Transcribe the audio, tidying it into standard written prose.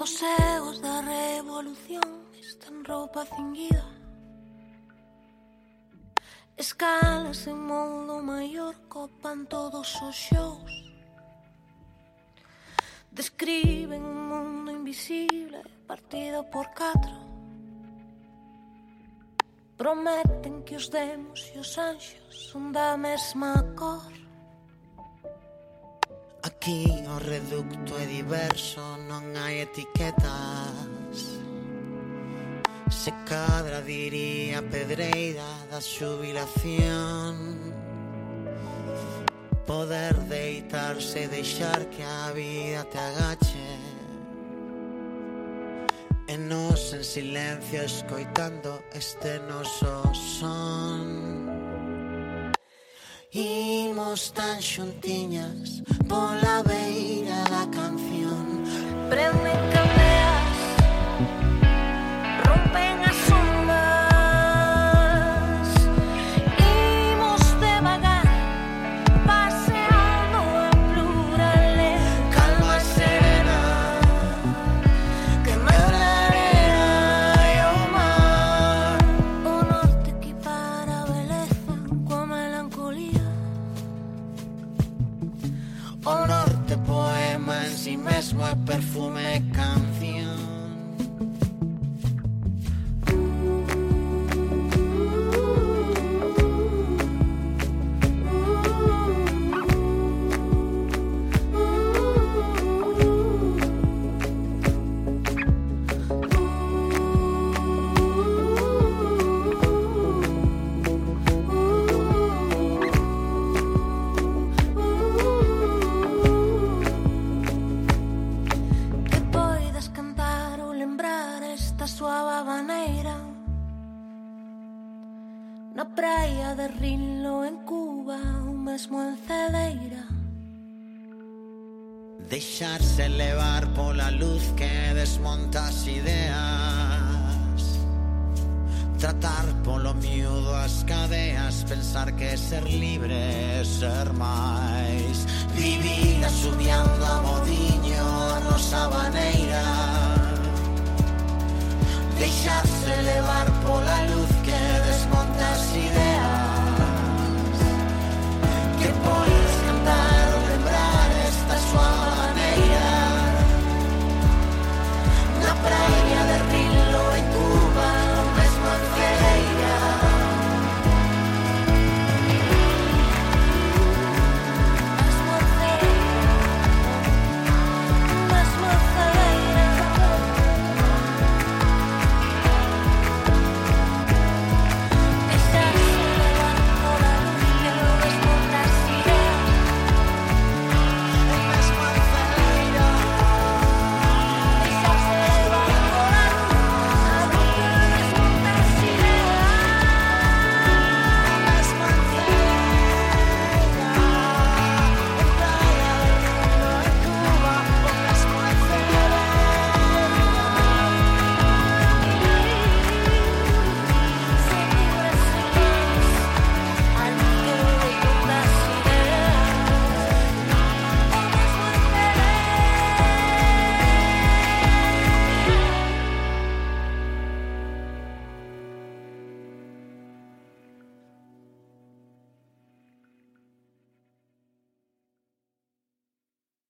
Os egos da revolución están roupa cinguida. Escalas en mundo maior copan todos os xous. Describen un mundo invisible partido por 4. Prometen que os demos e os anxos son da mesma cor. Aquí o reducto é diverso, non hai etiquetas. Se cadra diría Pedreira da xubilación. Poder deitarse e deixar que a vida te agache. E nos en silencio escoitando este noso son. Imos tan xuntiñas pola beira da canción. Prenden candeas, rompen as ondas. Imos devagar, paseando en plural. Calma serena, que medra a arena e o mar. O norte equipara a beleza coa melancolía. O norte poema en si mesmo é perfume e canción. Que poidas cantar ou lembrar esta suave maneira. Na praia de Rinlo en Cuba ou mesmo en Cedeira. Deixarse levar pola luz que desmonta as ideas. Tratar polo miúdo as cadeas. Pensar que ser libre é ser máis. Vivir asumiando a modiño a nosa maneira. Deixarse levar pola luz